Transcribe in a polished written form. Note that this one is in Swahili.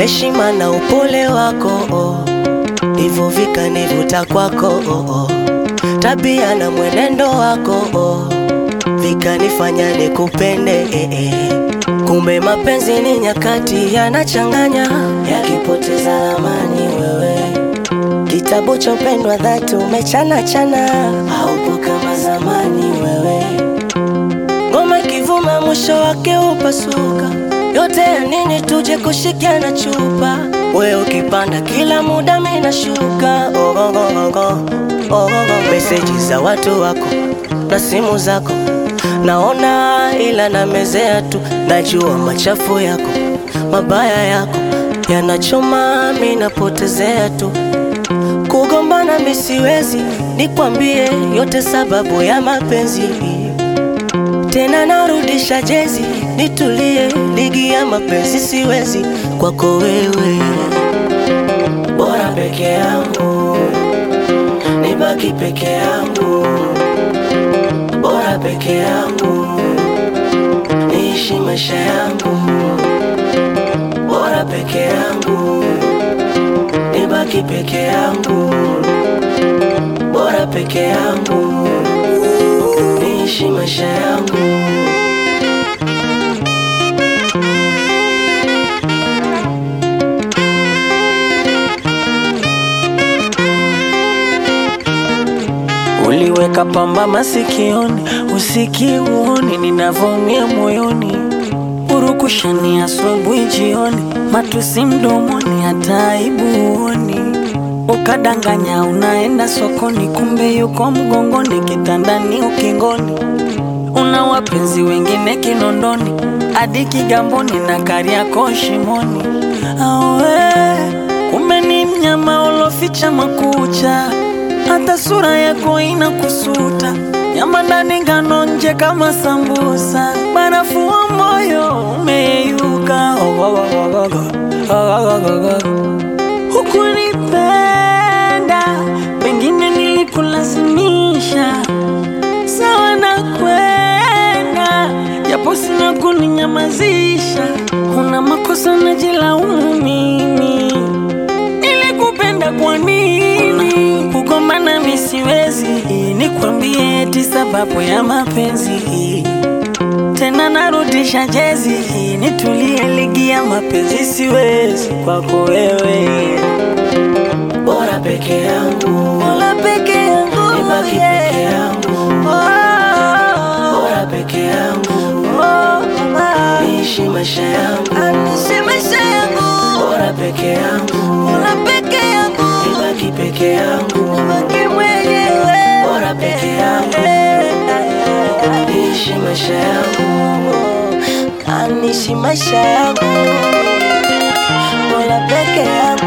heshima na upole wako hivyo vikanivuta kwako tabia na mwenendo wako vikanifanya nikupende Kumbe mapenzi ni nyakati yanachanganya, yakipoteza amani wewe. Kitabu cha upendo dhati umechana chana, haupo kama zamani wewe. Ngoma ikivuma mwisho wake upasuka, yote ya nini tuje kushikiana chupa. Wewe ukipanda kila muda mimi nashuka. Message za watu wako na simu zako naona, ila na mezea tu. Najua machafu yako, mabaya yako yanachoma, mimi napotezea tu. Kugombana mimi siwezi, nikwambie yote sababu ya mapenzi. Tena narudisha jezi, nitulie, ligi ya mapenzi siwezi kwako wewe. Bora peke yangu, nibaki peke yangu. Bora peke yangu, niishi maisha yangu. Bora peke yangu, nibaki peke yangu. Bora peke yangu, niishi maisha yangu. Uliweka pamba masikioni, usikiuoni ninavomia moyoni. Urukushani asubuhi jioni, matusi mdomoni hata aibu uoni. Ukadanganya unaenda sokoni, kumbe yuko mgongoni, kitandani ukingoni. Una wapenzi wengine Kinondoni, hadi Kigamboni na Kariakoo shimoni. Awe, kumbe ni mnyama uloficha makucha, hata sura yako inakusuta. Nyama ndani ngano nje kama sambusa, barafu wa moyo umeyuka. Hukunipenda, pengine nilikulazimisha. Sawa na kwenda, japo sina kuninyamazisha. Una makosa najilaumu mimi, nilikupenda kwa nini? Kugombana mimi siwezi, nikwambie eti sababu ya mapenzi. Tena narudisha jezi, nitulie, ligi ya mapenzi siwezi kwako wewe. Bora peke yangu, bora peke yangu, nibaki peke yangu. Bora peke yangu, niishi maisha yangu. niishi maisha yangu. Bora peke yangu, bora peke yangu, nibaki peke yangu. nibaki mwenyewe. Bora peke yangu, niishi maisha yangu. Niishi maisha yangu. Bora peke yangu.